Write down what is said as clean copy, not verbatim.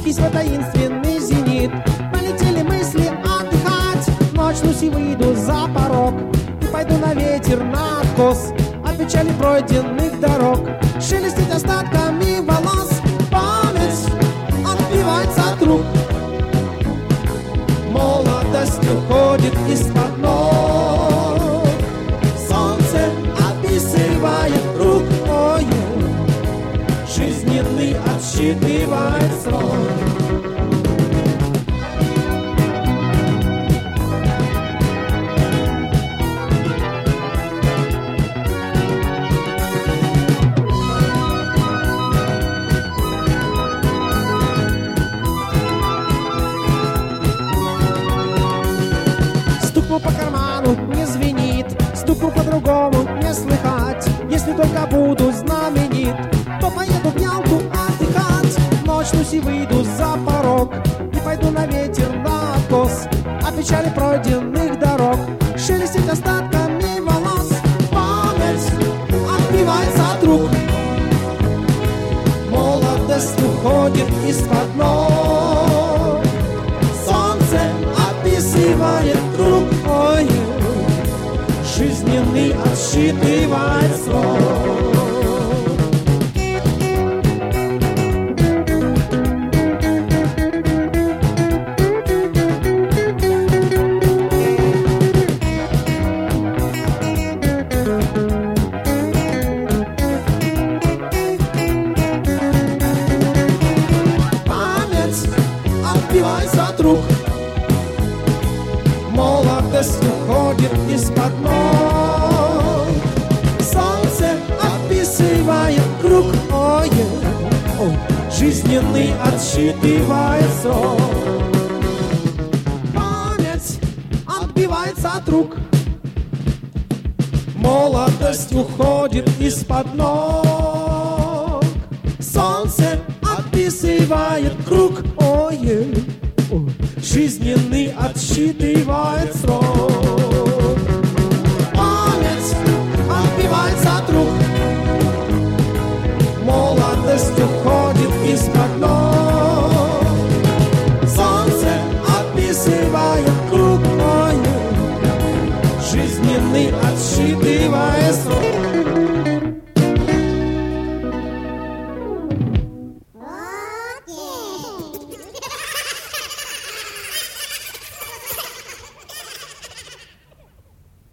в таинственный зенит. Полетели мысли отдыхать, начнусь и выйду за порог, и пойду на ветер, на откос от печали пройденных дорог. Шелестит остатками волос, память отбивается от рук. Молодость уходит из-под ног, солнце описывает рукой, жизненный отсчитывает срок. Стукну по карману, не звенит, стукну по-другому, не слыхать. Если только буду знаменит, то поеду в Ялту отдыхать. Ночнусь и выйду за порог, и пойду на ветер, на откос от печали пройденных дорог. Шелестит остатками волос, память отбивается от рук. Молодость уходит из-под ног, солнце описывает рукой, жизненный отсчитывает срок. Память отбивается от рук, молодость уходит из-под ног, солнце описывает круг, жизненный отсчитывает срок. Память отбивается от рук, молодость уходит из-под ног, солнце описывает круг, жизненный отсчитывает срок.